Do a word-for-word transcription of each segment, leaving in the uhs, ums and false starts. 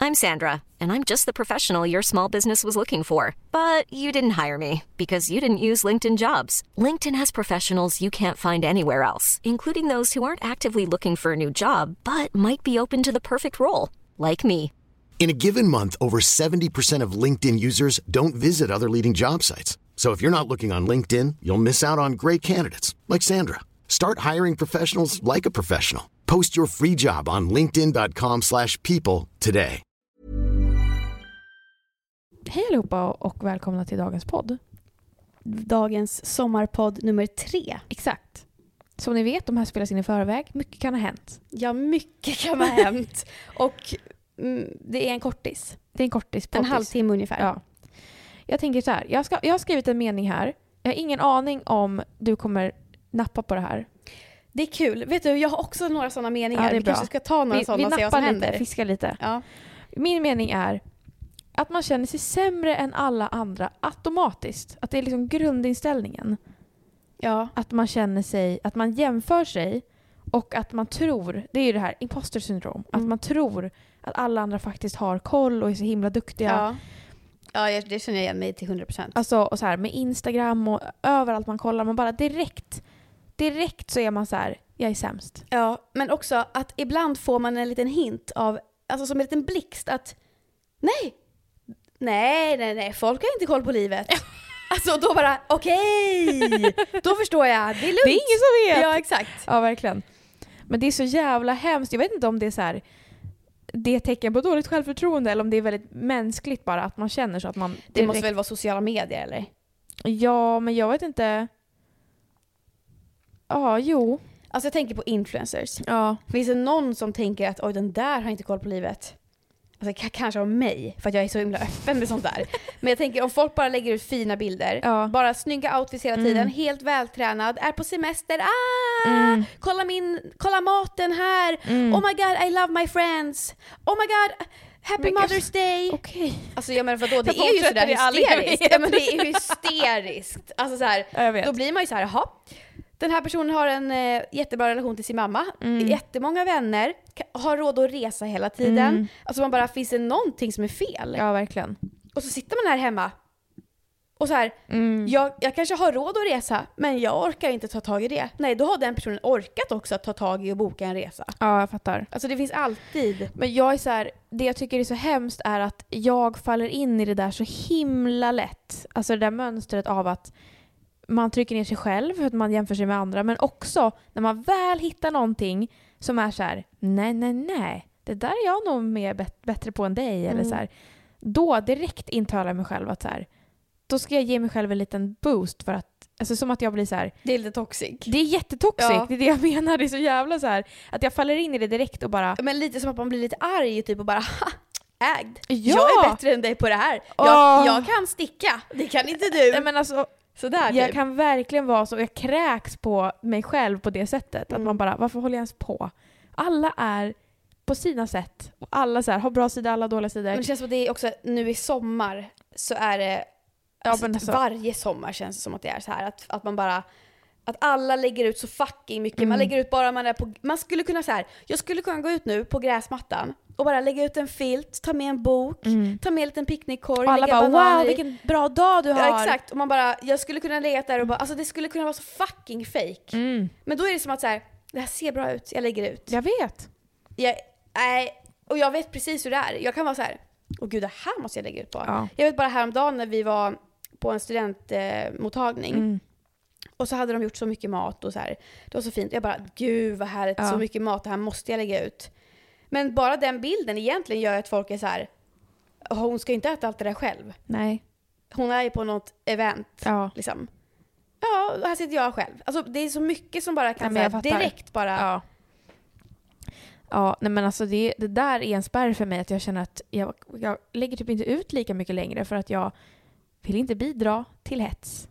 I'm Sandra, and I'm just the professional your small business was looking for. But you didn't hire me because you didn't use LinkedIn Jobs. LinkedIn has professionals you can't find anywhere else, including those who aren't actively looking for a new job, but might be open to the perfect role, like me. In a given month, over seventy percent of LinkedIn users don't visit other leading job sites. So if you're not looking on LinkedIn, you'll miss out on great candidates like Sandra. Start hiring professionals like a professional. Post your free job on linkedin dot com slash people today. Hej allihopa och välkomna till dagens podd. Dagens sommarpodd nummer tre. Exakt. Som ni vet, de här spelas in i förväg. Mycket kan ha hänt. Ja, mycket kan ha hänt. Och mm, det är en kortis. Det är en kortis. En halvtimme ungefär. Ja. Jag tänker så här. Jag, ska, jag har skrivit en mening här. Jag har ingen aning om du kommer nappa på det här. Det är kul. Vet du, jag har också några sådana meningar. Ja, det är vi bra. kanske ska ta några vi, sådana och vi se vad som lite, händer. Fiska lite. Ja. Min mening är att man känner sig sämre än alla andra automatiskt. Att det är liksom grundinställningen. Ja. Att man känner sig, att man jämför sig och att man tror, det är ju det här imposter syndrom, mm. att man tror att alla andra faktiskt har koll och är så himla duktiga. Ja. Ja, det känner jag igen mig till hundra procent. Alltså, och så här, med Instagram och överallt man kollar, man bara direkt, direkt så är man så här, jag är sämst. Ja, men också att ibland får man en liten hint av, alltså som en liten blixt att nej, nej, nej, nej, folk har inte koll på livet. Alltså då bara, okej, okay, då förstår jag, det är lugnt. Det är ingen som vet. Ja, exakt. Ja, verkligen. Men det är så jävla hemskt. Jag vet inte om det är så här, det är tecken på dåligt självförtroende eller om det är väldigt mänskligt bara att man känner så att man... Det måste väl vara sociala medier, eller? Ja, men jag vet inte. Ja, jo. Alltså jag tänker på influencers. Ja. Finns det någon som tänker att oj, den där har inte koll på livet? Alltså k- kanske om mig, för att jag är så himla öppen med sånt där. Men jag tänker om folk bara lägger ut fina bilder, ja. bara snygga outfits hela tiden, mm. helt vältränad, är på semester, ah, mm. kolla min, kolla maten här, mm. oh my god, I love my friends, oh my god, happy men, Mother's Day. Okay. Alltså jag menar, vadå, det är ju sådär hysteriskt. Ja, men det är hysteriskt. Alltså så här, ja, då blir man ju så här, jaha. Den här personen har en eh, jättebra relation till sin mamma. Mm. Jättemånga vänner. Har råd att resa hela tiden. Mm. Alltså man bara, finns det någonting som är fel? Ja, verkligen. Och så sitter man här hemma. Och så här, mm. jag, jag kanske har råd att resa. Men jag orkar inte ta tag i det. Nej, då har den personen orkat också att ta tag i och boka en resa. Ja, jag fattar. Alltså det finns alltid. Men jag är så här, det jag tycker är så hemskt är att jag faller in i det där så himla lätt. Alltså det där mönstret av att man trycker ner sig själv för att man jämför sig med andra. Men också när man väl hittar någonting som är så här, nej, nej, nej. Det där är jag nog mer bet- bättre på än dig. Mm. Eller så här, då direkt intalar jag mig själv att så här, då ska jag ge mig själv en liten boost för att, alltså som att jag blir så här. Det är lite toxic. Det är jättetoxic. Ja. Det är det jag menar. Det är så jävla så här, att jag faller in i det direkt och bara. Men lite som att man blir lite arg typ och bara, ha, ägd. Ja. Jag är bättre än dig på det här. Jag, oh. jag kan sticka. Det kan inte du. Nej, men alltså, sådär, jag typ. kan verkligen vara så, jag kräks på mig själv på det sättet. Mm. Att man bara, varför håller jag ens på? Alla är på sina sätt. Och alla så här, har bra sidor, alla dåliga sidor. Men det känns som att det är också, nu i sommar så är det, ja, alltså, men alltså, varje sommar känns det som att det är så här. Att, att man bara, att alla lägger ut så fucking mycket. Mm. Man lägger ut bara man är på, man skulle kunna så här, jag skulle kunna gå ut nu på gräsmattan och bara lägga ut en filt, ta med en bok, mm. ta med en liten picknickkorg. Och alla bara, wow, i. vilken bra dag du har. Ja, exakt. Och man bara, jag skulle kunna lägga där och bara, alltså det skulle kunna vara så fucking fake. Mm. Men då är det som att så här, det här ser bra ut, jag lägger ut. Jag vet. Jag, nej, och jag vet precis hur det är. Jag kan vara så här, åh gud, det här måste jag lägga ut på. Ja. Jag vet bara häromdagen när vi var på en studentmottagning. Eh, mm. Och så hade de gjort så mycket mat och så här. Det var så fint. Jag bara, gud vad härligt, ja. Så mycket mat, det här måste jag lägga ut. Men bara den bilden egentligen gör att folk är så här, hon ska inte äta allt det där själv. Nej. Hon är ju på något event, ja. liksom. Ja, här sitter jag själv. Alltså det är så mycket som bara kan säga direkt bara. Ja. Ja, nej men alltså det, det där är en spärr för mig att jag känner att jag, jag lägger typ inte ut lika mycket längre för att jag vill inte bidra till hets.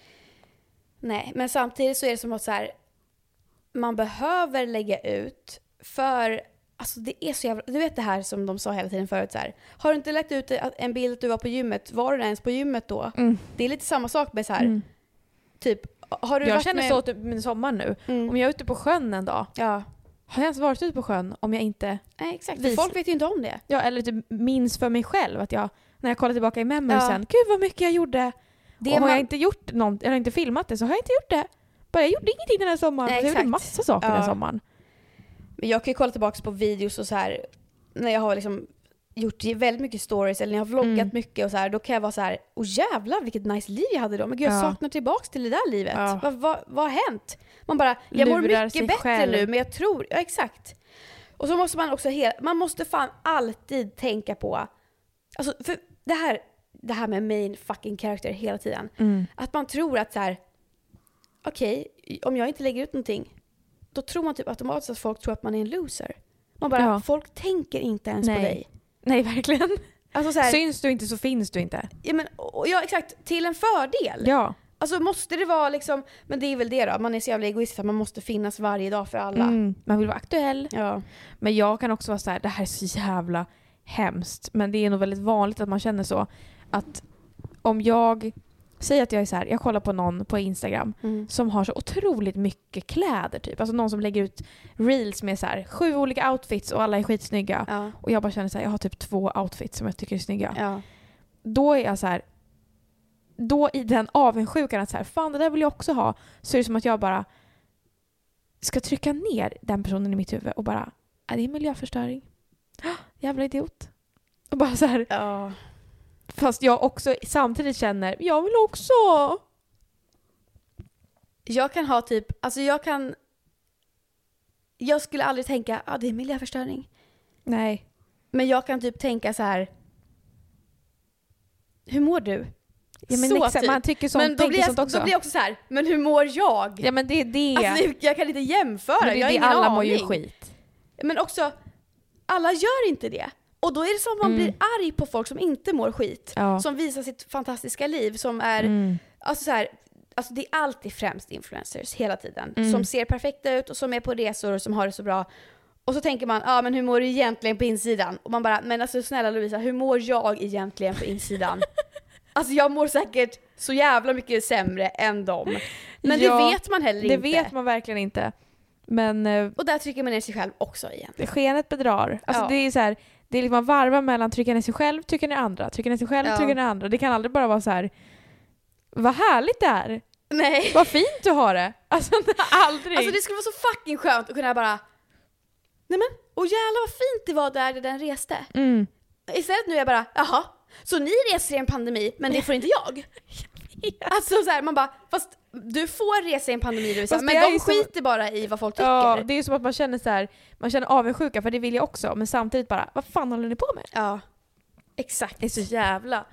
Nej, men samtidigt så är det som att så här, man behöver lägga ut för, alltså det är så jävla, du vet det här som de sa hela tiden förut så här, har du inte lagt ut en bild att du var på gymmet, var du ens på gymmet då? Mm. Det är lite samma sak med så här, mm. typ, har du jag varit känner med... så typ min sommar nu, mm. om jag är ute på sjön en dag, ja. har jag ens varit ute på sjön om jag inte... Nej, exakt. Vis... Folk vet ju inte om det. Ja, eller typ minns för mig själv att jag, när jag kollar tillbaka i memorisen, Ja. gud vad mycket jag gjorde. Det och man... har jag inte gjort något, eller inte filmat det, så har jag inte gjort det. Bara jag gjorde ingenting den här sommaren. Nej, jag exakt. gjorde massa saker Ja. den här sommaren. Men jag kan ju kolla tillbaka på videos och så här när jag har liksom gjort väldigt mycket stories eller när jag har vloggat Mm. mycket och så här, då kan jag vara så här, åh jävlar vilket nice liv jag hade då. Men gud, jag Ja. saknar tillbaka till det där livet. Ja. Vad, vad, vad har hänt? Man bara, jag mår Lurar sig mycket bättre själv. nu, men jag tror, ja exakt. Och så måste man också hela, man måste fan alltid tänka på, alltså för det här, det här med main fucking character hela tiden. Mm. Att man tror att så här, okej, om jag inte lägger ut någonting, då tror man typ automatiskt att folk tror att man är en loser. Man bara, Ja. folk tänker inte ens Nej. på dig. Nej, verkligen. Alltså så här, Syns du inte så finns du inte. ja, men, och, ja exakt, till en fördel. Ja. Alltså måste det vara liksom, men det är väl det då, man är så jävla egoistisk att man måste finnas varje dag för alla. Mm. Man vill vara aktuell. Ja. Men jag kan också vara så här, det här är så jävla hemskt. Men det är nog väldigt vanligt att man känner så. Att om jag säger att jag är så här, jag kollar på någon på Instagram Mm. som har så otroligt mycket kläder typ. Alltså någon som lägger ut reels med så här sju olika outfits och alla är skitsnygga. Ja. Och jag bara känner så här, jag har typ två outfits som jag tycker är snygga. Ja. Då är jag så här, då i den avundsjukan att så här, fan det där vill jag också ha, så är det som att jag bara ska trycka ner den personen i mitt huvud och bara, är det är miljöförstöring? Jävla idiot. Och bara så här, Ja. fast jag också samtidigt känner, jag vill också. Jag kan ha typ, alltså jag kan, jag skulle aldrig tänka, ja ah, det är miljöförstöring. Nej. Men jag kan typ tänka så här, hur mår du? Ja, men Så exakt, typ. man tycker sånt, Men då tänker blir, jag, sånt också. då blir jag också så här, men hur mår jag? Ja men det är det. Alltså, jag kan inte jämföra, men det, jag har det ingen alla aning. mår ju skit. Men också, alla gör inte det. Och då är det som att man Mm. blir arg på folk som inte mår skit. Ja. Som visar sitt fantastiska liv. Som är, Mm. alltså så här, alltså det är alltid främst influencers hela tiden. Mm. Som ser perfekta ut och som är på resor och som har det så bra. Och så tänker man, ja ah, men hur mår du egentligen på insidan? Och man bara, men alltså snälla Lovisa, hur mår jag egentligen på insidan? Alltså jag mår säkert så jävla mycket sämre än dem. Men Ja, det vet man heller Det inte. vet man verkligen inte. Men eh, Och där trycker man ner sig själv också igen. skenet bedrar. Alltså Ja. det är så här, det är liksom man varvar mellan trycka ner sig själv, trycka ner andra, trycka ner sig själv, Ja. trycka ner andra. Det kan aldrig bara vara så här, vad härligt det är. Nej. Vad fint du har det. Alltså aldrig. Alltså det skulle vara så fucking skönt att kunna bara, nej men, åh jävlar vad fint det var där där den reste. mm. Istället nu är jag bara, jaha, så ni reser i en pandemi men det får inte jag? Alltså så här, man bara, fast du får resa i en pandemi du, Fast men det är de ju som- skiter bara i vad folk tycker. Ja, det är ju som att man känner så här, man känner avundsjuka för det vill jag också, men samtidigt bara, vad fan håller ni på med? Ja, exakt. Det är så jävla...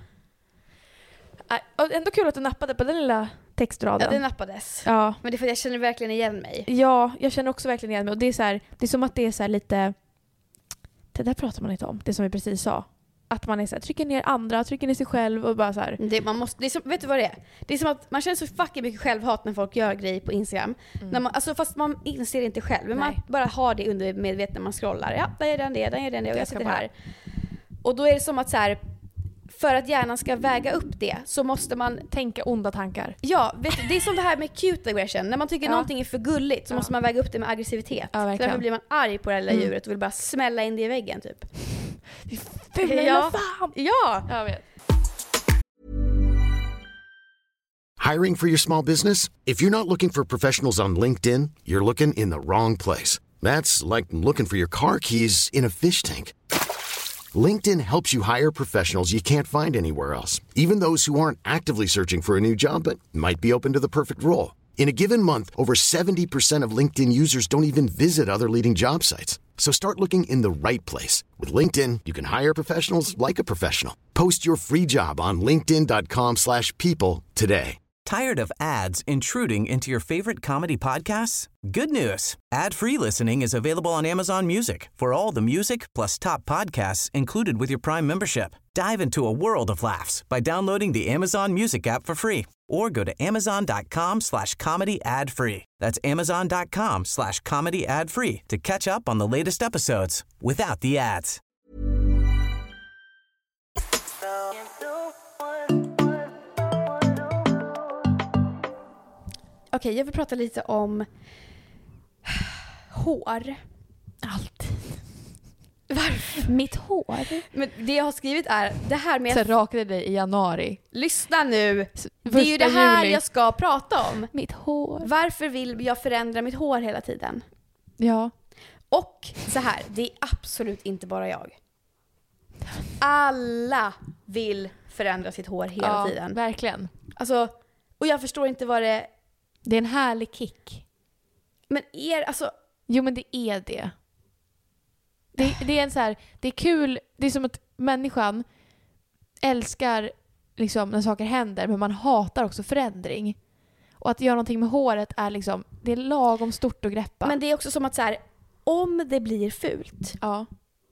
Äh, och ändå kul att du nappade på den lilla textraden. Ja, det nappades. Ja. Men det är för att jag känner verkligen igen mig. Ja, jag känner också verkligen igen mig. Och det är så här, det är som att det är så här lite... Det där pratar man inte om, det som vi precis sa. Att man är så här, trycker ner andra, trycker ner sig själv och bara så här... Det, man måste, det är som, vet du vad det är? Det är som att man känner så fucking mycket självhat när folk gör grejer på Instagram. Mm. När man, alltså fast man inser det inte själv. Men Nej. man bara har det under medvetet när man scrollar. Ja, där är den det, där är den det och Jag jag ska sitter bara- här. Och då är det som att så här, för att hjärnan ska väga upp det så måste man... Tänka onda tankar. Ja, vet du, det är som det här med cute aggression. När man tycker Ja. någonting är för gulligt så Ja. måste man väga upp det med aggressivitet. Ja, verkligen. Därför blir man arg på det här lilla Mm. djuret och vill bara smälla in det i väggen typ. Fula Ja. fan! Ja! Jag vet. Hiring for your small business? If you're not looking for professionals on LinkedIn, you're looking in the wrong place. That's like looking for your car keys in a fish tank. LinkedIn helps you hire professionals you can't find anywhere else, even those who aren't actively searching for a new job but might be open to the perfect role. In a given month, over seventy percent of LinkedIn users don't even visit other leading job sites. So start looking in the right place. With LinkedIn, you can hire professionals like a professional. Post your free job on linkedin dot com slash people today. Tired of ads intruding into your favorite comedy podcasts? Good news. Ad-free listening is available on Amazon Music for all the music plus top podcasts included with your Prime membership. Dive into a world of laughs by downloading the Amazon Music app for free or go to amazon dot com slash comedy ad free. That's amazon dot com slash comedy ad free to catch up on the latest episodes without the ads. Okej, jag vill prata lite om hår. Mitt hår. Men det jag har skrivit är det här med... Så rakade dig i januari. Lyssna nu! Det är ju det här juli. Jag ska prata om. Mitt hår. Varför vill jag förändra mitt hår hela tiden? Ja. Och så här, det är absolut inte bara jag. Alla vill förändra sitt hår hela ja, tiden. Verkligen. Alltså, och jag förstår inte vad det... Det är en härlig kick. Men er, alltså... Jo, men det är det. Det, det är en så här, det är kul, det är som att människan älskar liksom när saker händer, men man hatar också förändring. Och att göra någonting med håret är liksom, det är lagom stort att greppa. Men det är också som att så här, om det blir fult, ja.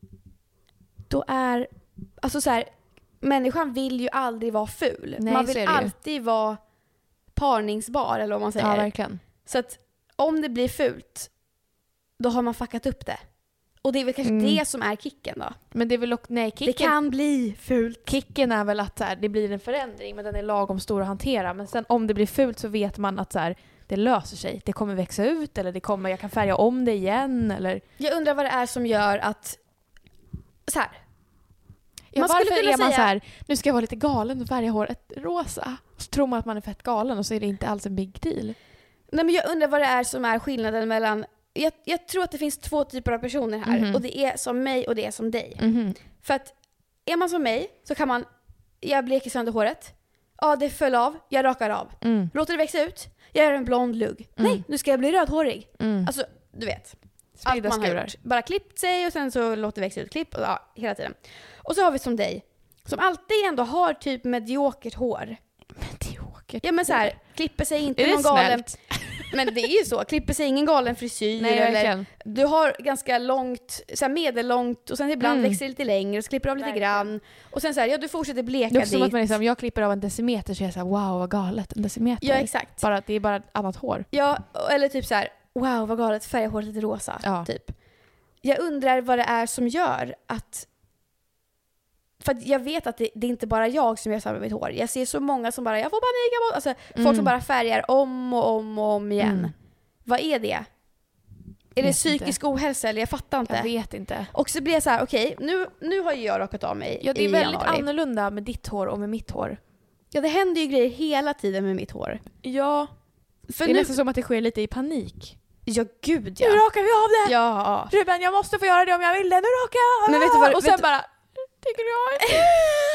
Då är, alltså så här, människan vill ju aldrig vara ful. Nej, man vill alltid vara parningsbar, eller vad man säger. Ja, verkligen. Så att om det blir fult, då har man fuckat upp det. Och det är väl kanske mm. det som är kicken då. Men det är väl också, nej, kicken, det kan bli fult. Kicken är väl att så här, det blir en förändring, men den är lagom stor att hantera. Men sen om det blir fult så vet man att så här, det löser sig. Det kommer växa ut, eller det kommer, jag kan färga om det igen. Eller... Jag undrar vad det är som gör att så här. Ja, man varför är man säga... så här, nu ska jag vara lite galen och färga håret rosa. Så tror man att man är fett galen och så är det inte alls en big deal. Nej, men jag undrar vad det är som är skillnaden mellan... Jag, jag tror att det finns två typer av personer här. Mm-hmm. Och det är som mig och det är som dig. Mm-hmm. För att är man som mig så kan man... Jag bleker sönder håret. Ja, det föll av. Jag rakar av. Mm. Låter det växa ut. Jag gör en blond lugg. Mm. Nej, nu ska jag bli rödhårig. Mm. Alltså, du vet. Spridda allt man skurar. har gjort. Bara klippt sig och sen så låter det växa ut klipp. Och, ja, hela tiden. Och så har vi som dig. Som alltid ändå har typ mediokert hår. Mediokert Ja, men så här, klipper sig inte är någon galen... Snällt? Men det är ju så. Klipper sig ingen galen frisyr. Nej, eller verkligen. du har ganska långt, så här medellångt, och sen ibland Mm. växer det lite längre och så klipper du av lite Verkligen. grann. Och sen så här, ja, du fortsätter bleka Det är också dit. som att man liksom, jag klipper av en decimeter så är jag så här, wow vad galet, en decimeter. Ja, exakt. Bara att det är bara ett annat hår. Ja, eller typ så här, wow vad galet, färga håret lite rosa. Ja. Typ. Jag undrar vad det är som gör att... För att jag vet att det, det är inte bara jag som gör samma med mitt hår. Jag ser så många som bara, jag får panik. Alltså, Mm. folk som bara färgar om och om och om igen. Mm. Vad är det? Är det Vet psykisk inte. ohälsa eller jag fattar inte. Jag vet inte. Och så blir jag så här, okej, okay, nu, nu har ju jag rakat av mig Ja, det är i väldigt januari. annorlunda med ditt hår och med mitt hår. Ja, det händer ju grejer hela tiden med mitt hår. Ja. För det är nu... nästan som att det sker lite i panik. Ja, gud ja. Nu rakar vi av det! Ja. Ruben, jag måste få göra det om jag vill det. Nu rakar jag av. Men vet du vad- och sen vet du- bara, tycker jag inte.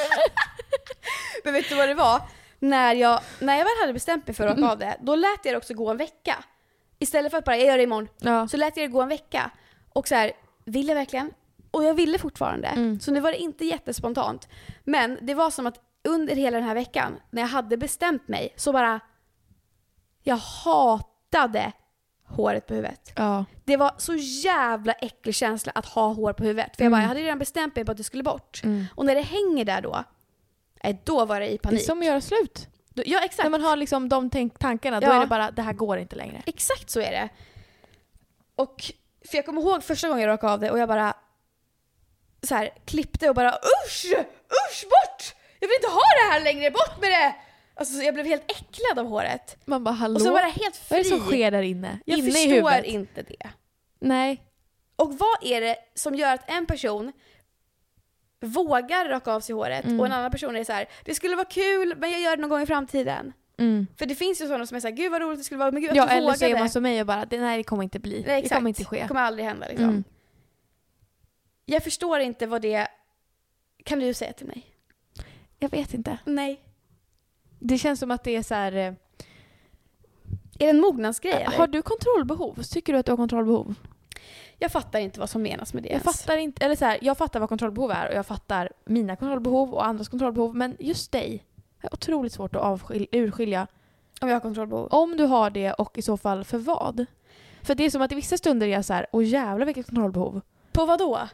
Men vet du vad det var? När jag, när jag väl hade bestämt mig för att raka av det, då lät jag det också gå en vecka. Istället för att bara, jag gör det imorgon. Ja. Så lät jag det gå en vecka. Och så här, vill jag verkligen? Och jag ville fortfarande. Mm. Så nu var det inte jättespontant. Men det var som att under hela den här veckan, när jag hade bestämt mig, så bara... Jag hatade håret på huvudet. Ja. Det var så jävla äcklig känsla att ha hår på huvudet. För jag, bara, Mm. jag hade redan bestämt mig på att det skulle bort. Mm. Och när det hänger där då, nej, då var det i Det är panik. som att göra slut. Då, ja, exakt. När man har liksom de tänk- tankarna, då Ja. är det bara, det här går inte längre. Exakt så är det. Och för jag kommer ihåg första gången jag rakade av det och jag bara så här klippte och bara usch, usch bort! Jag vill inte ha det här längre, bort med det! Alltså jag blev helt äcklad av håret. Man bara, hallå? Och så var det helt fri. Vad är det som sker där inne? Jag inne i förstår huvudet? inte det. Nej. Och vad är det som gör att en person vågar raka av sig håret Mm. och en annan person är så här, det skulle vara kul men jag gör det någon gång i framtiden. Mm. För det finns ju sådana som är så här, gud vad roligt det skulle vara, men gud att Ja, du eller så är vågade. man som mig och bara, det, nej det kommer inte bli. Nej, det exakt. kommer inte ske. Det kommer aldrig hända liksom. Mm. Jag förstår inte vad det... Kan du säga till mig? Jag vet inte. Nej. Det känns som att det är så här. Är det en mognadsgrej eller? Har du kontrollbehov? Tycker du att du har kontrollbehov? Jag fattar inte vad som menas med det Jag ens. fattar inte, eller så här, jag fattar vad kontrollbehov är och jag fattar mina kontrollbehov och andras kontrollbehov, men just dig är otroligt svårt att avskil- urskilja Om jag har kontrollbehov. om du har det och i så fall för vad. För det är som att i vissa stunder är jag så här, åh jävlar vilket kontrollbehov. På vad då?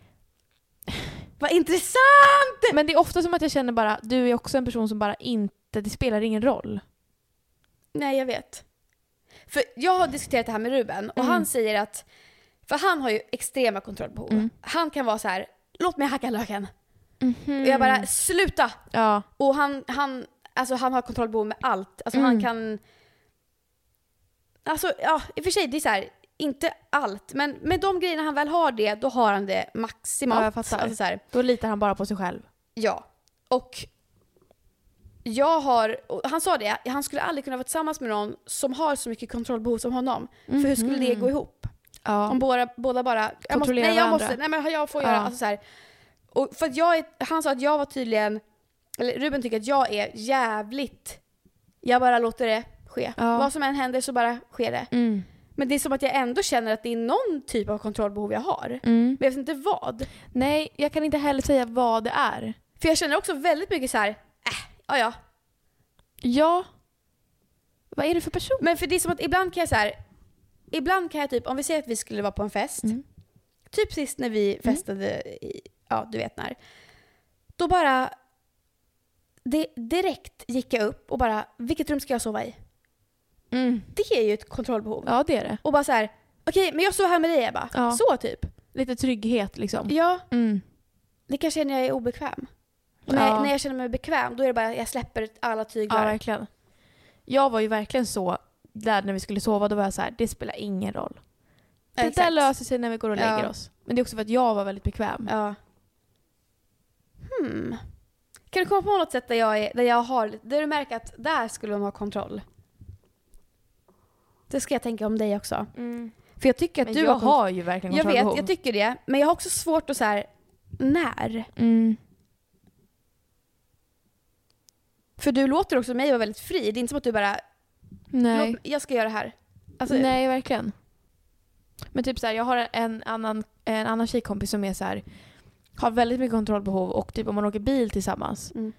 Vad intressant! Men det är ofta som att jag känner bara, du är också en person som bara inte, det spelar ingen roll. Nej, jag vet. För jag har diskuterat det här med Ruben och Mm. han säger att, för han har ju extrema kontrollbehov. Mm. Han kan vara så här, låt mig hacka löken. Mm-hmm. Och jag bara, sluta! Ja. Och han, han, alltså han har kontrollbehov med allt. Alltså Mm. han kan... Alltså, ja, i och för sig, det är så här, inte allt, men med de grejerna han väl har det, då har han det maximalt. Ja, jag fattar. Alltså så här, Då litar han bara på sig själv. ja. Och jag har, och han sa det, han skulle aldrig kunna vara tillsammans med någon som har så mycket kontrollbehov som honom. Mm-hmm. För hur skulle det gå ihop? Ja. Om båda, båda bara, jag måste, Kontrollera nej jag varandra. måste, nej men jag får Ja. göra, alltså så här. Och för att jag är, han sa att jag var tydligen, eller Ruben tycker att jag är jävligt, jag bara låter det ske. Ja. Vad som än händer så bara sker det. Mm. Men det är som att jag ändå känner att det är någon typ av kontrollbehov jag har. Mm. Men jag vet inte vad. Nej, jag kan inte heller säga vad det är. För jag känner också väldigt mycket så här, äh, ja ja. Ja. Vad är det för person? Men för det är som att ibland kan jag så här, ibland kan jag typ, om vi säger att vi skulle vara på en fest, Mm. typ sist när vi festade i, ja du vet när, då bara det, direkt gick jag upp och bara, vilket rum ska jag sova i? Mm. Det är ju ett kontrollbehov. Ja, det är det. Och bara så här, okej okay, men jag sover här med dig Ebba. Ja. Så typ. Lite trygghet liksom. Ja, Mm. det kanske är när jag är obekväm. Och när, Ja. jag, när jag känner mig bekväm, då är det bara, jag släpper alla Ja, tyglar. verkligen. Jag var ju verkligen så där när vi skulle sova, då var jag så här, det spelar ingen roll. Det Exakt. där löser sig när vi går och lägger Ja. oss. Men det är också för att jag var väldigt bekväm. Ja. Hmm. Kan du komma på något sätt där jag, är, där jag har, där du märker att där skulle hon ha kontroll? Det ska jag tänka om dig också. Mm. För jag tycker att Men du jag har, har ju verkligen jag kontrollbehov. vet, jag tycker det. Men jag har också svårt att så här, när? Mm. För du låter också mig vara väldigt fri. Det är inte som att du bara, Nej. låt, jag ska göra det här. Alltså, Nej, verkligen. Men typ så här, jag har en annan, en annan tjejkompis som är så här, har väldigt mycket kontrollbehov, och typ om man åker bil tillsammans, Mm.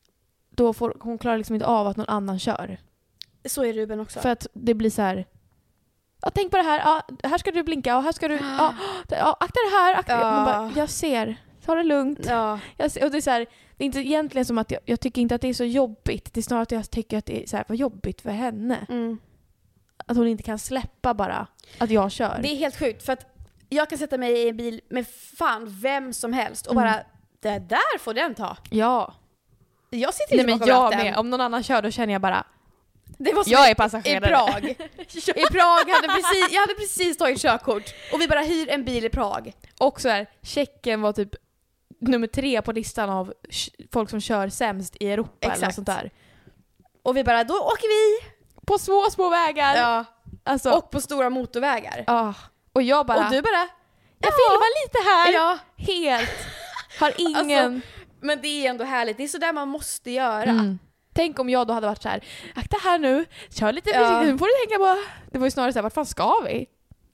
då får hon klarar liksom inte av att någon annan kör. Så är Ruben också. För att det blir så här, ja, tänk på det här, ja, här ska du blinka, och här ska du, ja, ja, akta det här, akta. Ja. Man bara, jag ser, ta det lugnt. Ja. Jag ser, och det är så här, det är inte egentligen som att jag, jag tycker inte att det är så jobbigt. Det är snarare att jag tycker att det är så här, vad jobbigt för henne. Mm. Att hon inte kan släppa bara att jag kör. Det är helt sjukt för att jag kan sätta mig i en bil med fan vem som helst och Mm. bara, det där får den ta. Ja. Jag sitter Nej, inte men bakom jag ratten. med. Om någon annan kör, då känner jag bara, Det var som jag i- är passagerare. I Prag. I Prag hade precis, jag hade precis tagit körkort och vi bara hyr en bil i Prag. Och så här, Tjeckien var typ nummer tre på listan av sh- folk som kör sämst i Europa. Eller Exakt. något sånt där. Och vi bara, då åker vi. På små, små vägar. Ja. Alltså, Och på stora motorvägar. ah. och jag bara, Och du bara, jag filmar lite här. ja. Helt. Har ingen... Men det är ändå härligt, det är så där man måste göra. Mm. Tänk om jag då hade varit så här, akta här nu, kör lite Ja. försiktigt, nu får du tänka på... Det var ju snarare så här, vart fan ska vi?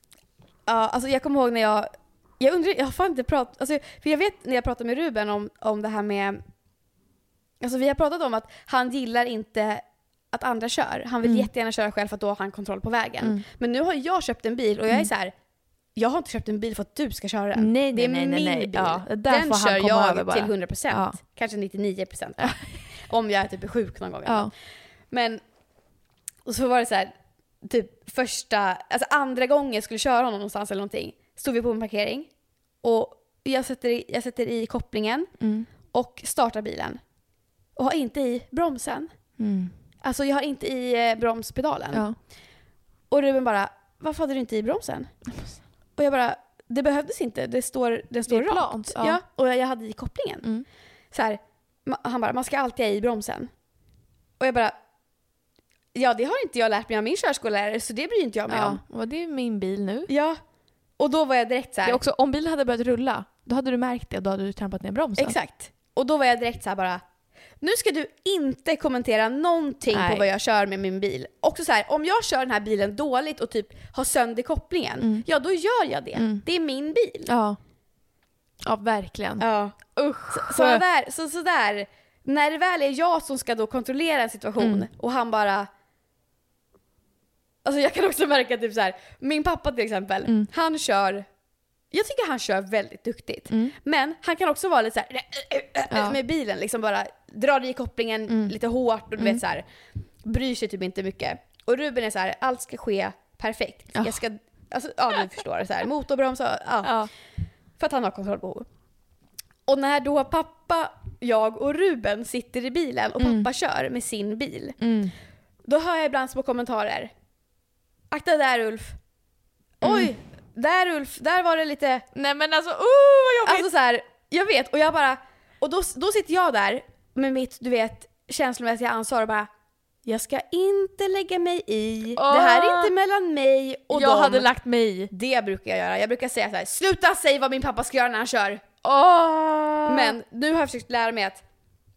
Ja, alltså jag kommer ihåg när jag, jag undrar, jag har fan inte pratat, alltså, för jag vet när jag pratade med Ruben om, om det här med, alltså vi har pratat om att han gillar inte att andra kör. Han vill Mm. jättegärna köra själv för att då har han kontroll på vägen. Mm. Men nu har jag köpt en bil och jag är så här, jag har inte köpt en bil för att du ska köra den. Nej, det är nej, nej, min nej. bil. Ja, det där den får han kör komma jag över bara. till hundra procent. Ja. Kanske nittionio procent. Om jag är typ sjuk någon gång. Ja. Men, och så var det så här, typ första, alltså andra gången jag skulle köra honom någonstans eller någonting, stod vi på en parkering och jag sätter i, jag sätter i kopplingen Mm. och startar bilen och har inte i bromsen. Mm. Alltså jag har inte i eh, bromspedalen. Ja. Och Ruben bara, varför hade du inte i bromsen? Och jag bara, det behövdes inte, det står, den står Det är rakt. plant, ja. Ja, och jag hade i kopplingen. Mm. Så här, ma- han bara, man ska alltid ha i bromsen. Och jag bara, ja det har inte jag lärt mig av min körskollärare så det bryr inte jag mig Ja. om. Och det är min bil nu. Ja. Och då var jag direkt så här, Det är också, om bilen hade börjat rulla, då hade du märkt det och då hade du trampat ner bromsen. exakt. Och då var jag direkt så här bara, nu ska du inte kommentera någonting Nej. på vad jag kör med min bil. Också så här, om jag kör den här bilen dåligt och typ har sönder kopplingen, Mm. ja då gör jag det. Mm. Det är min bil. Ja. Ja, verkligen. Ja. Usch. Så, så, där, så, så där, när det väl är jag som ska då kontrollera en situation Mm. och han bara... Alltså jag kan också märka typ så här, min pappa till exempel, Mm. han kör... Jag tycker han kör väldigt duktigt. Mm. Men han kan också vara lite så här Ja. med bilen, liksom bara drar i kopplingen Mm. lite hårt och du Mm. vet så här, bryr sig typ inte mycket. Och Ruben är så här, allt ska ske perfekt. Ja. Jag ska, alltså, ja du förstår, så här, motorbromsa, ja. Ja. För att han har kontrollbehov. Och när då pappa, jag och Ruben sitter i bilen och pappa Mm. kör med sin bil, Mm. då hör jag ibland små kommentarer. Akta där Ulf. oj, där Ulf, där var det lite... Nej men alltså, oh vad jobbigt! Alltså så här, jag vet, och jag bara... Och då, då sitter jag där med mitt, du vet, känslomässiga ansvar och bara... Jag ska inte lägga mig i. Oh. Det här är inte mellan mig och jag dem. hade lagt mig i. Det brukar jag göra. Jag brukar säga så här: sluta säga vad min pappa ska göra när han kör. Oh. Men nu har jag försökt lära mig att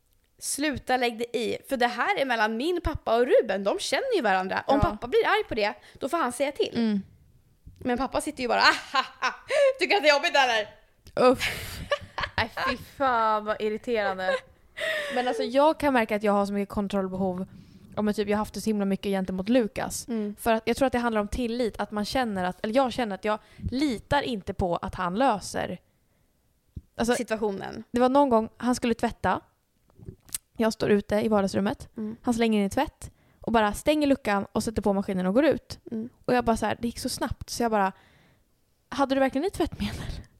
sluta lägg dig i. För det här är mellan min pappa och Ruben. De känner ju varandra. Om ja. pappa blir arg på det, då får han säga till. Mm. Men pappa sitter ju bara, ah, tycker att det är jobbigt eller? Uff. Nej fy fan vad irriterande. Men alltså jag kan märka att jag har så mycket kontrollbehov. Om typ jag har haft det så himla mycket gentemot Lukas. Mm. För att jag tror att det handlar om tillit. Att man känner att, eller jag känner att jag litar inte på att han löser alltså, situationen. Det var någon gång han skulle tvätta. Jag står ute i vardagsrummet. Mm. Han slänger in i tvätt. Och bara stänger luckan och sätter på maskinen och går ut. Mm. Och jag bara så här, det gick så snabbt. Så jag bara, hade du verkligen i tvättmedel?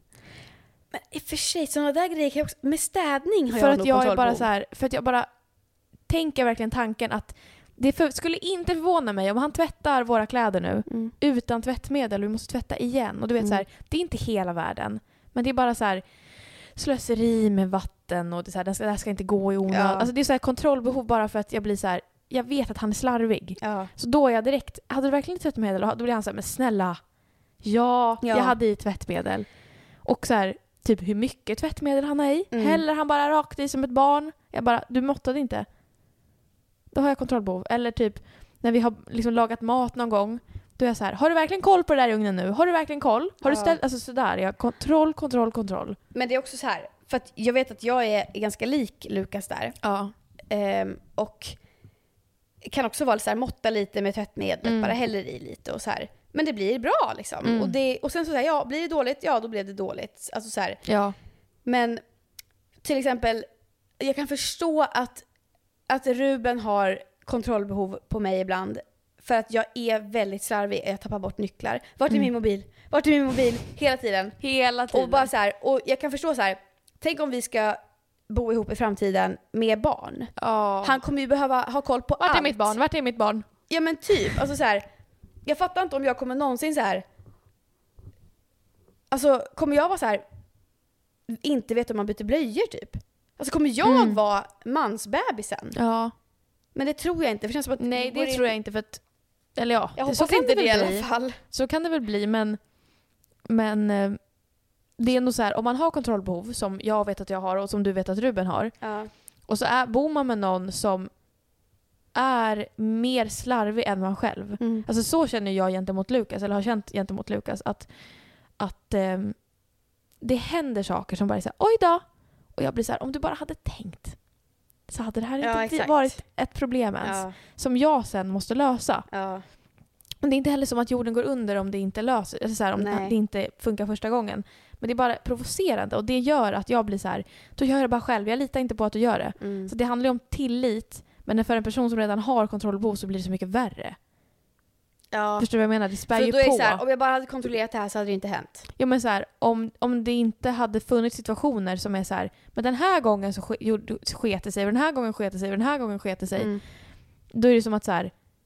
Men i och för sig, sådana där grejer kan jag också, med städning har För jag att nog jag kontroll är bara på. så här, för att jag bara tänker verkligen tanken att det för, skulle inte förvåna mig om han tvättar våra kläder nu Mm. utan tvättmedel och vi måste tvätta igen. Och du vet Mm. så här, det är inte hela världen. Men det är bara så här slöseri med vatten och det, så här, det, ska, det här ska inte gå i onödan. Ja. Alltså det är så här kontrollbehov bara för att jag blir så här, jag vet att han är slarvig. Ja. Så då är jag direkt, hade du verkligen tvättmedel? Och då blir han så här, men snälla, ja, Ja. jag hade i tvättmedel. Och så här, typ hur mycket tvättmedel han har i. Mm. Häller han bara rakt i som ett barn. Jag bara, du måttade inte. Då har jag kontrollbehov. Eller typ, när vi har liksom lagat mat någon gång. Då är jag så här, har du verkligen koll på det där i ugnen nu? Har du verkligen koll? Har du Ja. ställt, alltså sådär. Jag kontroll, kontroll, kontroll. Men det är också så här, för att jag vet att jag är ganska lik Lukas där. Ja. Ehm, och kan också vara så här, måtta lite med tvättmedlet, Mm. bara häller i lite och så här. Men det blir bra liksom. Mm. Och, det, och sen så säger ja, blir det dåligt? Ja, då blev det dåligt. Alltså så här. Ja. Men till exempel, jag kan förstå att, att Ruben har kontrollbehov på mig ibland. För att jag är väldigt slarvig. Jag tappar bort nycklar. Vart är Mm. min mobil? Vart är min mobil? Hela tiden. Hela tiden. Och bara så här, och jag kan förstå så här. Tänk om vi ska bo ihop i framtiden med barn. Ja. Han kommer ju behöva ha koll på Vart allt. är mitt barn? Vart är mitt barn? Ja men typ, alltså så här. Jag fattar inte om jag kommer någonsin så här. Alltså kommer jag vara så här, inte vet om man byter blöjor typ. Alltså kommer jag Mm. vara mansbebisen? Ja. Men det tror jag inte. För det känns som att Nej, går det in- tror jag inte för att, eller ja, Jag det- så hoppas kan inte det det i väl alla bli. fall. Så kan det väl bli, men men eh, det är nog så här, om man har kontrollbehov som jag vet att jag har och som du vet att Ruben har, Ja. och så är, bor man med någon som är mer slarvig än man själv. Mm. Alltså så känner jag gentemot Lukas, eller har känt gentemot Lukas, att, att ehm, det händer saker som bara är så här, oj då! Och jag blir så här, om du bara hade tänkt så hade det här Ja, inte exakt. varit ett problem ens. Ja. Som jag sen måste lösa. Ja. Men det är inte heller som att jorden går under om det inte löser, alltså så här, om Nej. det inte funkar första gången. Men det är bara provocerande och det gör att jag blir så här, då gör jag det bara själv. Jag litar inte på att du gör det. Mm. Så det handlar ju om tillit, men för en person som redan har kontrollbehov så blir det så mycket värre. Ja. Förstår du vad jag menar? Det spär För ju då är det på. så här, om jag bara hade kontrollerat det här så hade det inte hänt. Ja, men så här, om, om det inte hade funnits situationer som är så här, men den här gången så sk- gjorde- sket det sig, och den här gången sket det sig, och den här gången sket det sig. Mm. Då är det som att så här,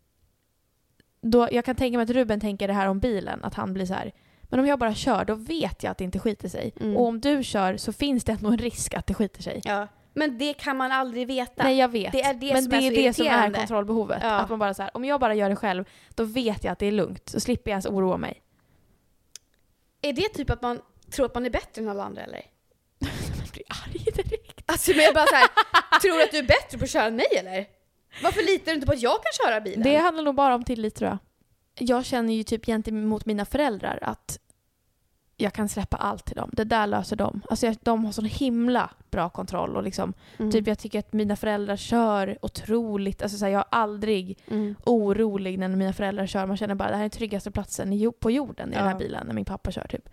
då, jag kan tänka mig att Ruben tänker det här om bilen, att han blir så här, men om jag bara kör då vet jag att det inte skiter sig. Mm. Och om du kör så finns det ändå en risk att det skiter sig. Ja. Men det kan man aldrig veta. Nej, jag vet. Det är det men som det är så är det som är irriterande. kontrollbehovet. Ja. Att man bara så här, om jag bara gör det själv, då vet jag att det är lugnt. Så slipper jag ens oroa mig. Är det typ att man tror att man är bättre än alla andra eller? Jag blir arg direkt. Alltså men jag bara så här, tror du att du är bättre på att köra än mig eller? Varför litar du inte på att jag kan köra bilen? Det handlar nog bara om tillit, tror jag. Jag känner ju typ gentemot mina föräldrar att jag kan släppa allt till dem. Det där löser de. Alltså jag, de har sån himla bra kontroll. Och liksom, Mm. typ jag tycker att mina föräldrar kör otroligt. Alltså så här, jag är aldrig Mm. orolig när mina föräldrar kör. Man känner bara, det här är den tryggaste platsen i- på jorden i Ja. den här bilen när min pappa kör typ.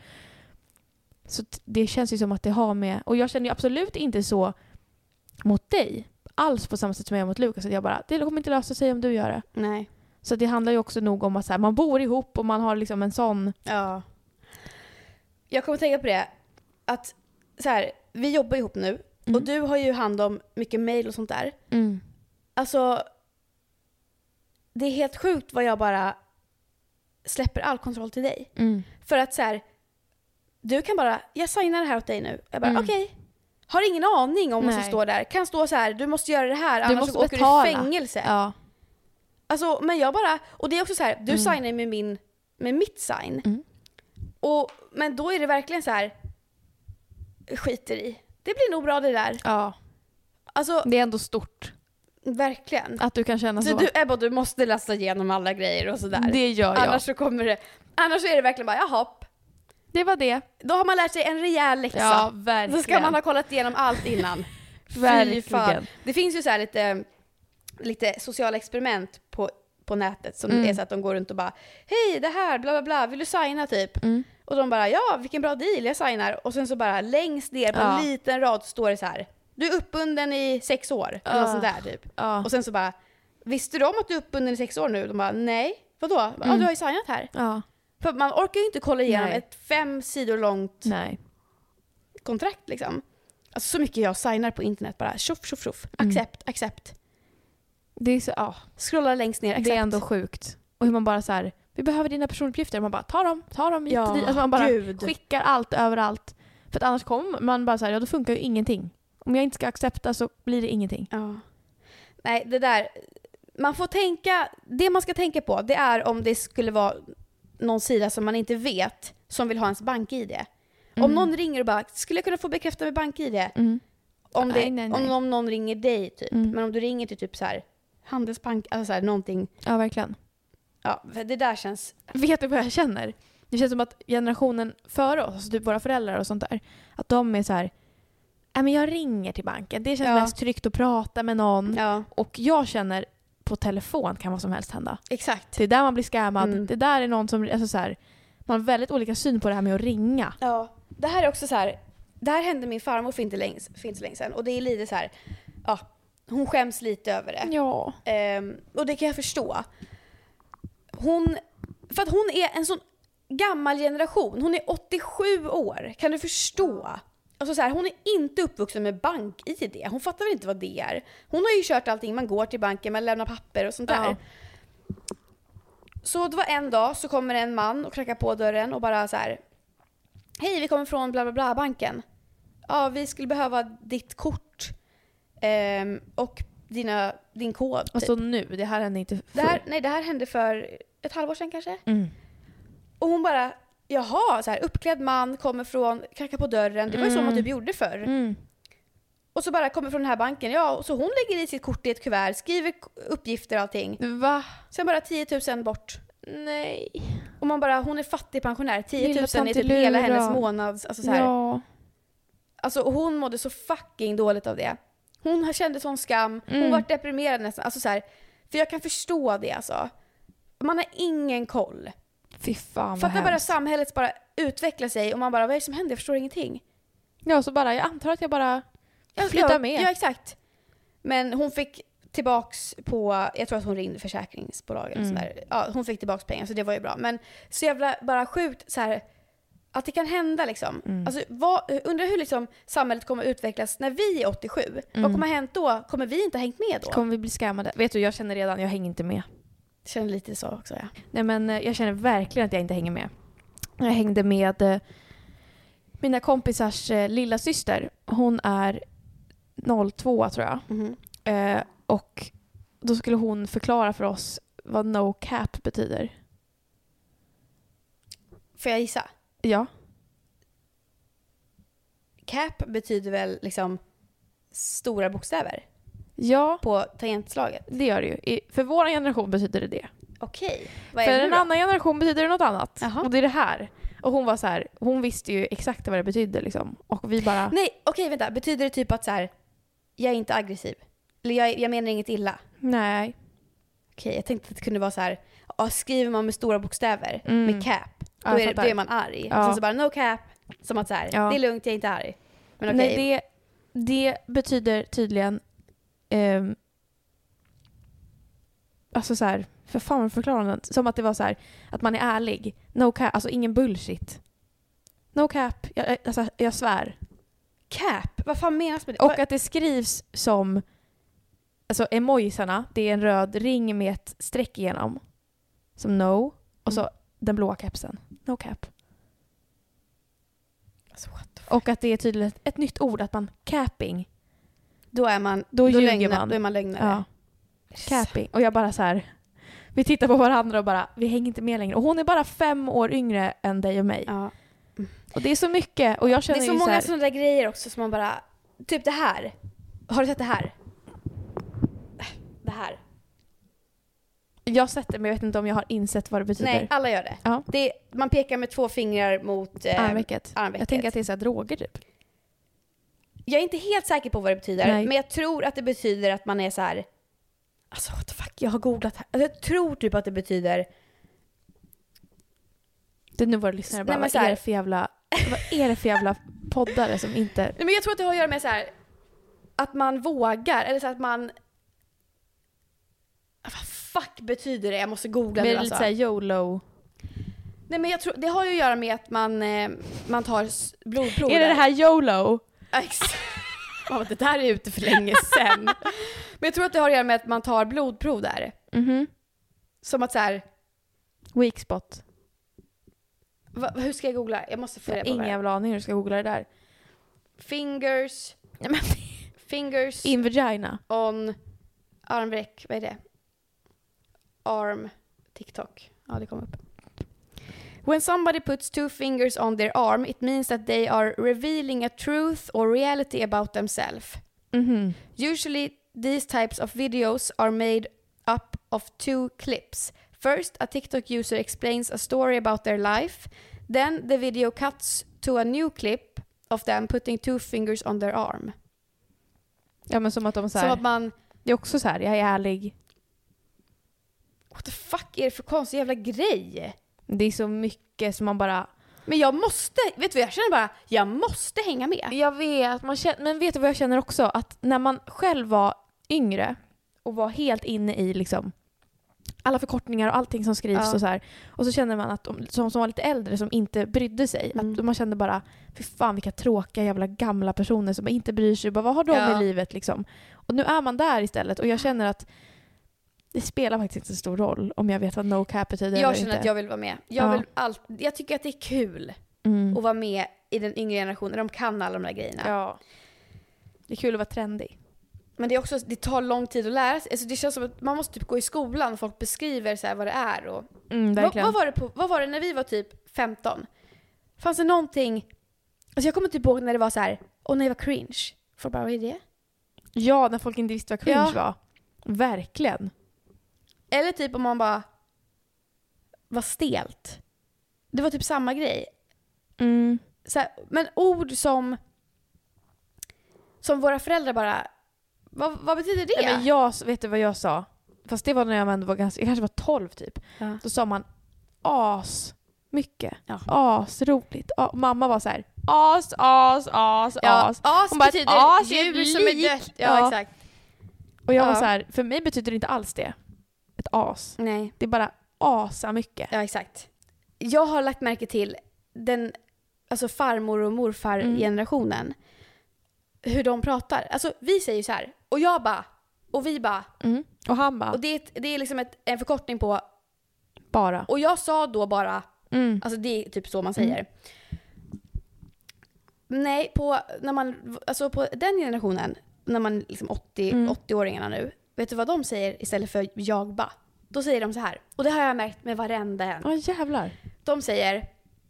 Så t- det känns ju som att det har med... Och jag känner ju absolut inte så mot dig. Alls på samma sätt som jag gör mot Lukas. Att jag bara, det kommer inte lösa sig om du gör det. Nej. Så det handlar ju också nog om att så här, man bor ihop och man har liksom en sån... Ja. Jag kommer att tänka på det. Att så här, vi jobbar ihop nu. Mm. Och du har ju hand om mycket mejl och sånt där. Mm. Alltså, det är helt sjukt vad jag bara släpper all kontroll till dig. Mm. För att så här, du kan bara, jag signar det här åt dig nu. Jag bara, Mm. okej. Okay. Har ingen aning om vad som Nej. står där. Kan stå så här, du måste göra det här, Du annars måste åker betala. du i fängelse. Ja. Alltså, men jag bara, och det är också så här, du Mm. signar med min, med mitt sign. Mm. Och, men då är det verkligen så här, skiter i. Det blir nog bra det där. Ja. Alltså, Det är ändå stort verkligen. att du kan känna så. Så du, Ebba, du måste läsa igenom alla grejer och sådär. Det gör jag. Annars så kommer det, annars så är det verkligen bara, jaha. Det var det. Då har man lärt sig en rejäl läxa. Ja, verkligen. Då ska man ha kollat igenom allt innan. Fy Verkligen. fan. Det finns ju så här lite, lite sociala experiment på, på nätet som Mm. är så att de går runt och bara, hej det här, bla bla bla, vill du signa typ? Mm. Och de bara, ja vilken bra deal, jag signar. Och sen så bara längst ner på Ja. en liten rad står det så här, du är uppbunden i sex år. Eller Ja. något sånt där typ. Ja. Och sen så bara, visste du om att du är uppbunden i sex år nu? De bara, nej. Vadå? Ja, Mm. du har ju signat här. Ja. För man orkar ju inte kolla igenom Nej. ett fem sidor långt Nej. kontrakt liksom. Alltså så mycket jag signar på internet bara, tjoff, tjoff, tjoff. Mm. Accept, accept. Det är så, ja. Scrolla längst ner, accept. Det är ändå sjukt. Och hur man bara så här, vi behöver dina personuppgifter. Man bara, ta dem, ta dem hit Ja, och dit. Alltså man bara gud. skickar allt överallt. För att annars kommer man bara så här, ja då funkar ju ingenting. Om jag inte ska accepta så blir det ingenting. Ja. Nej, det där, man får tänka, det man ska tänka på, det är om det skulle vara någon sida som man inte vet som vill ha ens bank-I D. Mm. Om någon ringer och bara, skulle jag kunna få bekräfta med bank-I D? Mm. Om, det, Nej, nej, nej. Om, om någon ringer dig typ. Mm. Men om du ringer till typ så här Handelsbank, alltså så här, någonting. Ja, verkligen. Ja, för det där känns... Vet du vad jag känner? Det känns som att generationen före oss, alltså typ våra föräldrar och sånt där, att de är så här, nej men jag ringer till banken. Det känns Ja. mest tryggt att prata med någon. Ja, Och jag känner, på telefon kan vad som helst hända. exakt. Det är där man blir scammad. Mm. Det där är någon som, alltså så här, man har väldigt olika syn på det här med att ringa. Ja, det här är också så här. Det här hände min farmor för inte länge, för inte så länge sedan. Och det är lite så här, ja, hon skäms lite över det. Ja. Ehm, och det kan jag förstå. Hon, för att hon är en sån gammal generation. Hon är åttiosju år. Kan du förstå? Alltså så här, hon är inte uppvuxen med bank-I D. Hon fattar väl inte vad det är. Hon har ju kört allting. Man går till banken, man lämnar papper och sånt där. Ja. Så det var en dag så kommer en man och knackar på dörren och bara så här: hej, vi kommer från bla bla bla banken. Ja, vi skulle behöva ditt kort ehm, och dina, din kod. Typ. Alltså nu, det här hände inte det, här, förr. nej, det här hände för ett halvår sedan kanske. Mm. Och hon bara, jaha, så här, uppklädd man kommer från, knackar på dörren. Det var ju så Mm. man typ gjorde förr. Mm. Och så bara kommer från den här banken. Ja, och så hon lägger i sitt kort i ett kuvert, skriver k- uppgifter och allting. Va? Sen bara tio tusen bort. Nej. Och man bara, hon är fattig pensionär. tio Lilla tusen är tant typ hela Lura. hennes månads... Alltså, så här. Ja. Alltså, och hon mådde så fucking dåligt av det. Hon kände sån skam. Hon Mm. var deprimerad nästan. Alltså, så här, för jag kan förstå det alltså. Man har ingen koll. Fy fan vad Fattar bara hemskt. samhället bara utveckla sig och man bara, vad är det som händer? Jag förstår ingenting. Ja, så bara, jag antar att jag bara Jag- flyttar ja, med. Ja, exakt. Men hon fick tillbaks på, jag tror att hon ringde försäkringsbolaget. Mm. Sådär. Ja, hon fick tillbaks pengar så det var ju bra. Men så jävla bara sjukt så här, att det kan hända liksom. Mm. Alltså, vad, undrar hur liksom samhället kommer utvecklas när vi är åttiosju. Vad Mm. kommer ha hänt då? Kommer vi inte ha hängt med då? Kommer vi bli scammade? Vet du, jag känner redan, jag hänger inte med. Jag känner lite så också, ja. Nej men eh, jag känner verkligen att jag inte hänger med. Jag hängde med eh, mina kompisars eh, lilla syster. Hon är noll två tror jag. Mhm. Eh, och då skulle hon förklara för oss vad no cap betyder. Får jag gissa? Ja. Cap betyder väl liksom stora bokstäver Ja, på tangentslaget. det gör det ju. I, för vår generation betyder det det. Okej. Vad är För det nu en då? annan generation betyder det något annat. Jaha. Och det är det här. Och hon var så här, hon visste ju exakt vad det betydde liksom. Och vi bara, Nej, okej vänta. Betyder det typ att så här, jag är inte aggressiv? Eller jag, jag menar inget illa? nej. Okej, jag tänkte att det kunde vara så här, ja, skriver man med stora bokstäver, Mm. med cap, då Ja, jag är, det, fattar. då är man arg. Ja. Och sen så bara no cap, som att så här, Ja. det är lugnt, jag är inte arg. Men okej. Nej, det, det betyder tydligen ehm, alltså så här, för fan vad förklarar den? Som att det var så här, att man är ärlig. No cap, alltså ingen bullshit. No cap, jag, alltså, jag svär. Cap, vad fan menas med det? Och att det skrivs som, alltså emojisarna, det är en röd ring med ett streck igenom. Som no. Och så den blåa kepsen. No cap. Alltså, what the fuck? Och att det är tydligen ett, ett nytt ord, att man capping. Då är man, Då då ljuger lögnar, man. Då är man lögnare. Ja. Capping. Och jag bara så här, vi tittar på varandra och bara, vi hänger inte med längre. Och hon är bara fem år yngre än dig och mig. Ja. Och det är så mycket. Och jag känner Det är så ju många så här, sådana där grejer också som man bara... Typ det här. Har du sett det här? Det här. jag har sett det men jag vet inte om jag har insett vad det betyder. Nej, alla gör det. Ja. det är, man pekar med två fingrar mot eh, Armvecket. armvecket. Jag tänker att det är så här droger typ. Jag är inte helt säker på vad det betyder. Nej. Men jag tror att det betyder att man är så här. Alltså what the fuck, jag har googlat här. Alltså, jag tror typ att det betyder... Det är nu våra lyssnare bara, Nej, men vad så här- är det för jävla, vad är det för jävla poddare som inte... Nej, men jag tror att det har att göra med så här att man vågar, eller så att man... Vad fuck betyder det? Jag måste googla Men det nu är lite alltså. såhär YOLO. Nej, men jag tror det har ju att göra med att man eh, man tar s- blodprov. Är det där. det här YOLO? Ja, exakt. Ja, det där är ute för länge sedan. Men jag tror att det har att göra med att man tar blodprov där. Mhm. Som att så här, Weak spot. va, hur ska jag googla? Jag måste få Jag reda har på ingen vad det är. jävla aning hur du ska googla det där. Fingers, Nej, men, fingers in vagina. on armveck, vad är det? Arm, TikTok. Ja, det kom upp. When somebody puts two fingers on their arm, it means that they are revealing a truth or reality about themselves. Mhm. Usually, these types of videos are made up of two clips. First, a TikTok user explains a story about their life. Then, the video cuts to a new clip of them putting two fingers on their arm. Ja men som att de så Som här, att man... det är också så här, jag är ärlig. What the fuck är det för konstig jävla grej? Det är så mycket som man bara... Men jag måste... Vet du vad jag känner bara? Jag måste hänga med. Jag vet, man känner, men vet du vad jag känner också? Att när man själv var yngre och var helt inne i liksom alla förkortningar och allting som skrivs Ja. och så här. Och så känner man att de som, som var lite äldre som inte brydde sig. Mm. Att man kände bara, fy fan vilka tråkiga jävla gamla personer som inte bryr sig. Bara, vad har de Ja. i livet liksom? Och nu är man där istället. Och jag känner att det spelar faktiskt inte så stor roll om jag vet vad no cap betyder eller Jag känner inte. att jag vill vara med. Jag, Ja. vill allt, jag tycker att det är kul Mm. att vara med i den yngre generationen. De kan alla de där grejerna. Ja. Det är kul att vara trendig. Men det är också, det tar lång tid att lära sig. Alltså det känns som att man måste typ gå i skolan och folk beskriver så här vad det är. Och... Mm, vad, verkligen. vad, var det på, vad var det när vi var typ femton? Fanns det någonting... Alltså jag kommer typ ihåg när det var så här, och när det var cringe. För bara, vad är det? Ja, när folk inte visste vad cringe Ja. var. Verkligen. Eller typ om man bara var stelt. Det var typ samma grej. Mm. Så här, men ord som som våra föräldrar bara, vad, vad betyder det? Nej, men jag, vet du vad jag sa? Fast det var när jag ändå var ganska, jag kanske var tolv typ. Ja. Då sa man as mycket. Ja. As roligt. A- mamma var så här: as, as, as, Ja, as. as Hon bara, betyder as är djur som är lik. dött. Ja, Ja. exakt. Och jag var Ja. så här, för mig betyder det inte alls det. Ett as. Nej, Det är bara asa mycket. ja exakt. Jag har lagt märke till den, alltså farmor och morfar Mm. generationen. Hur de pratar. Alltså vi säger så här, och jag bara, och vi bara, Mm. Och han bara, och det är, ett, det är liksom ett, en förkortning på, bara. och jag sa då bara, Mm. alltså det är typ så man säger. Nej, på, när man, alltså på den generationen, när man liksom åttio, Mm. åttio-åringarna nu, vet du vad de säger istället för jag ba? Då säger de så här, och det har jag märkt med varenda en. Åh jävlar. De säger,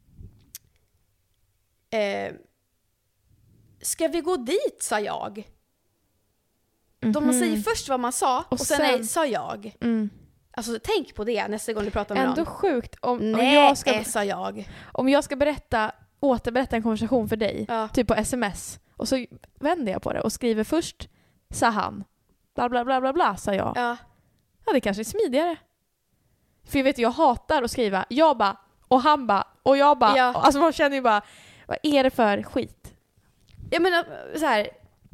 eh, ska vi gå dit, sa jag. De Mhm. säger först vad man sa, och, Och sen, sen- är, sa jag. Mm. Alltså tänk på det nästa gång du pratar med Ändå någon. sjukt om, om, Nej, jag ska, eh, sa jag. om jag ska berätta, återberätta en konversation för dig. Ja. Typ på sms. Och så vänder jag på det och skriver först, sa han. Bla bla bla bla bla, sa jag. Ja. Ja, det kanske är smidigare. För jag vet, jag hatar att skriva jag bara, och han bara, och jag bara. Ja. Alltså man känner ju bara, vad är det för skit? Jag menar så här,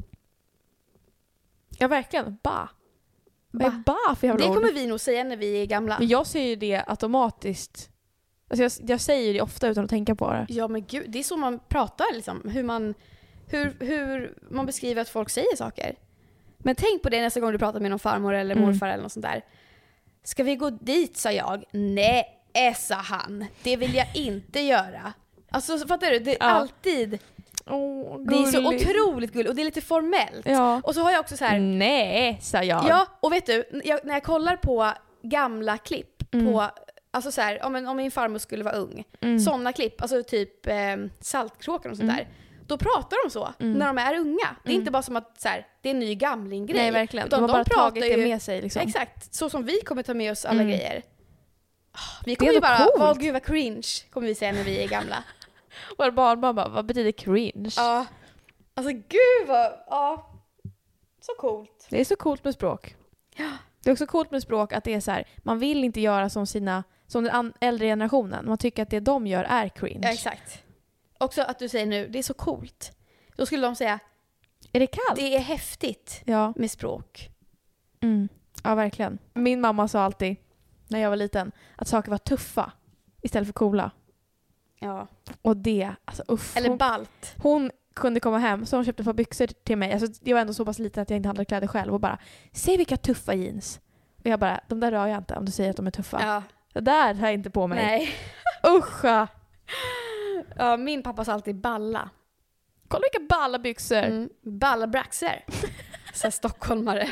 Ja, verkligen. Ba. Vad är Ba. ba för jävla det ord? kommer vi nog säga när vi är gamla. Men jag säger ju det automatiskt. Alltså jag, jag säger det ofta utan att tänka på det. Ja men gud, det är så man pratar liksom. Hur man, hur, hur man beskriver att folk säger saker. Men tänk på det nästa gång du pratar med någon farmor eller Mm. morfar eller något sånt där. Ska vi gå dit, sa jag. Nej, äh, sa han, det vill jag inte göra. Alltså fattar du, det är Ja. alltid Oh, det är så otroligt gulligt och det är lite formellt. Ja. Och så har jag också så här. Nej, sa jag. Ja, och vet du, jag, när jag kollar på gamla klipp Mm. på, alltså så här, om, en, om min farmor skulle vara ung, Mm. sådana klipp, alltså typ eh, Saltkråkan och sånt Mm. där, då pratar de så när de är unga. Det är Mm. inte bara som att så här, det är en ny gamling-grej. Nej, verkligen. Utan De har de bara pratar tagit det ju- med sig liksom. Exakt, så som vi kommer ta med oss alla Mm. grejer. Ah, Vi Det kommer är ju ändå bara, coolt. åh gud vad cringe, kommer vi säga när vi är gamla. Våra barnbarn bara, vad betyder cringe? Ja, alltså gud vad, ja, så coolt. Det är så coolt med språk. Det är också coolt med språk att det är så här, man vill inte göra som sina, som den an- äldre generationen. Man tycker att det de gör är cringe. Ja, exakt. Också att du säger nu, det är så coolt. Då skulle de säga, Är det kallt? det är häftigt Ja. med språk. Mm. Ja, verkligen. Min mamma sa alltid, när jag var liten, att saker var tuffa istället för coola. Ja. Och det, alltså uff. Eller hon, balt. hon kunde komma hem, så hon köpte ett par byxor till mig. Alltså, jag var ändå så pass liten att jag inte handlade kläder själv. Och bara, se vilka tuffa jeans. Och jag bara, de där rör jag inte om du säger att de är tuffa. Ja. Det där har jag inte på mig. Nej. Uscha! Ja, min pappa sa alltid balla. Kolla vilka balla byxor. Mm. Balla braxer. Så här stockholmare.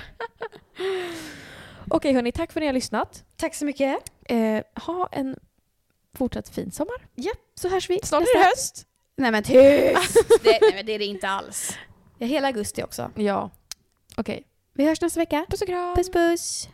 Okej hörni, tack för att ni har lyssnat. Tack så mycket. Eh, ha en fortsatt fin sommar. Ja, så hörs vi. Snart nästa- är det höst. Nej men tyst! det, nej men det är det inte alls. Ja, hela augusti också. Ja. Okej. Vi hörs nästa vecka. Puss och kram. Puss puss.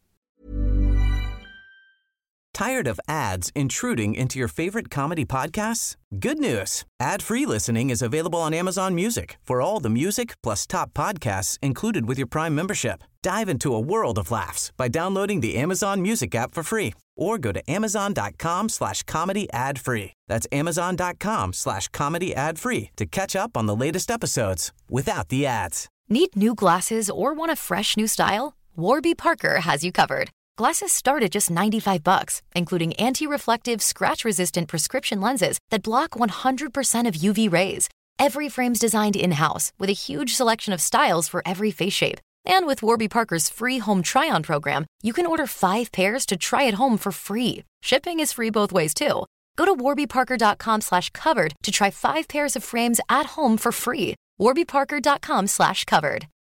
Tired of ads intruding into your favorite comedy podcasts? Good news. Ad-free listening is available on Amazon Music for all the music plus top podcasts included with your Prime membership. Dive into a world of laughs by downloading the Amazon Music app for free or go to amazon.com slash comedy ad free. That's amazon.com slash comedy ad free to catch up on the latest episodes without the ads. Need new glasses or want a fresh new style? Warby Parker has you covered. Glasses start at just ninety-five bucks, including anti-reflective, scratch-resistant prescription lenses that block one hundred percent of U V rays. Every frame's designed in-house with a huge selection of styles for every face shape. And with Warby Parker's free home try-on program, you can order five pairs to try at home for free. Shipping is free both ways, too. Go to warbyparker.com slash covered to try five pairs of frames at home for free. warbyparker.com slash covered.